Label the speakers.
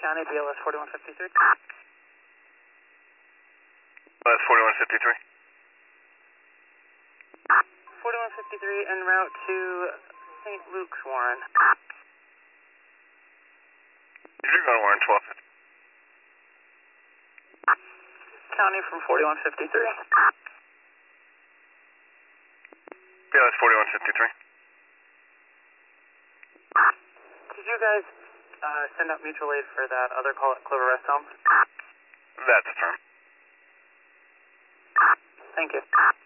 Speaker 1: County, BLS 4153.
Speaker 2: BLS 4153.
Speaker 1: 4153 en route to St. Luke's, Warren.
Speaker 2: You're going Warren 1250.
Speaker 1: County from 4153.
Speaker 2: BLS 4153.
Speaker 1: Did you guys send out mutual aid for that other call at Clover Rest Home?
Speaker 2: That's affirmed.
Speaker 1: Thank you.